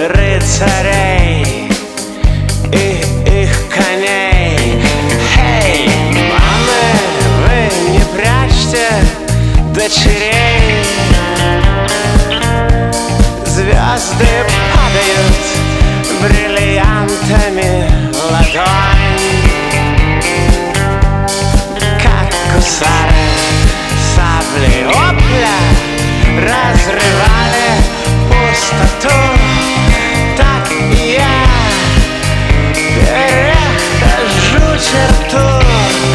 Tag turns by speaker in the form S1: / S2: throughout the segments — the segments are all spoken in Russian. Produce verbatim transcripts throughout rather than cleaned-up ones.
S1: рыцарей и их коней. Эй, мамы, вы не прячьте дочерей. Звезды падают бриллиантами в ладонь, как гусары сабли опля разрывали пустоту. Так и я перехожу черту.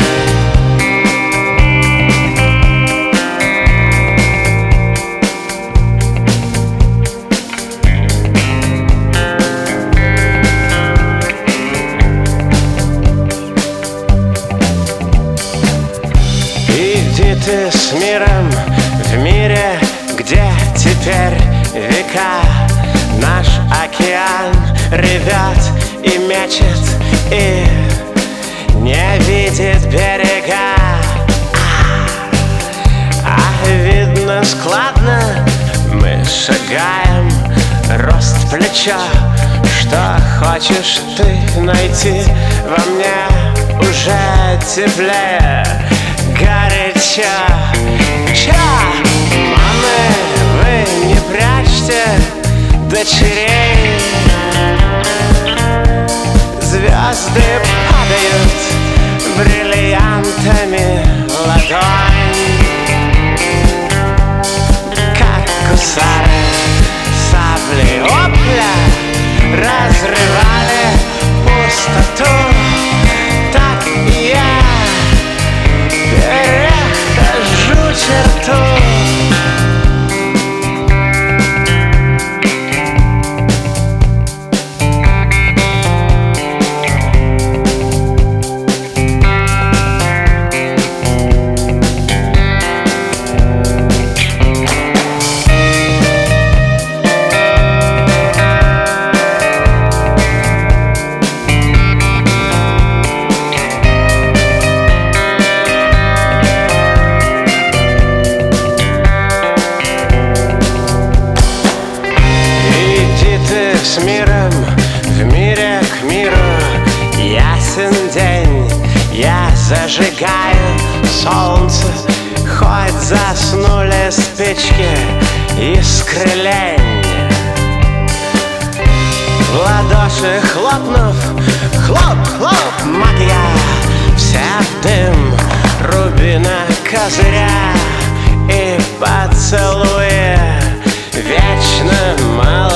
S1: Иди ты с миром в мире, где теперь века. Наш океан ревет и мечет, и не видит берега. А, а видно складно мы шагаем, рост плеча. Что хочешь ты найти во мне уже теплее, горячо. Ча, мамы, вы не прячьте дочерей. Звезды падают бриллиантами в ладонь, как гусары сабли опля разрывали пустоту. Так и я перехожу черту. С миром, в мире к миру, ясен день, я зажигаю солнце. Хоть заснули спички искры лень. В ладоши хлопнув, хлоп-хлоп, магия, вся в дым рубина козыря. И поцелуя вечно мало.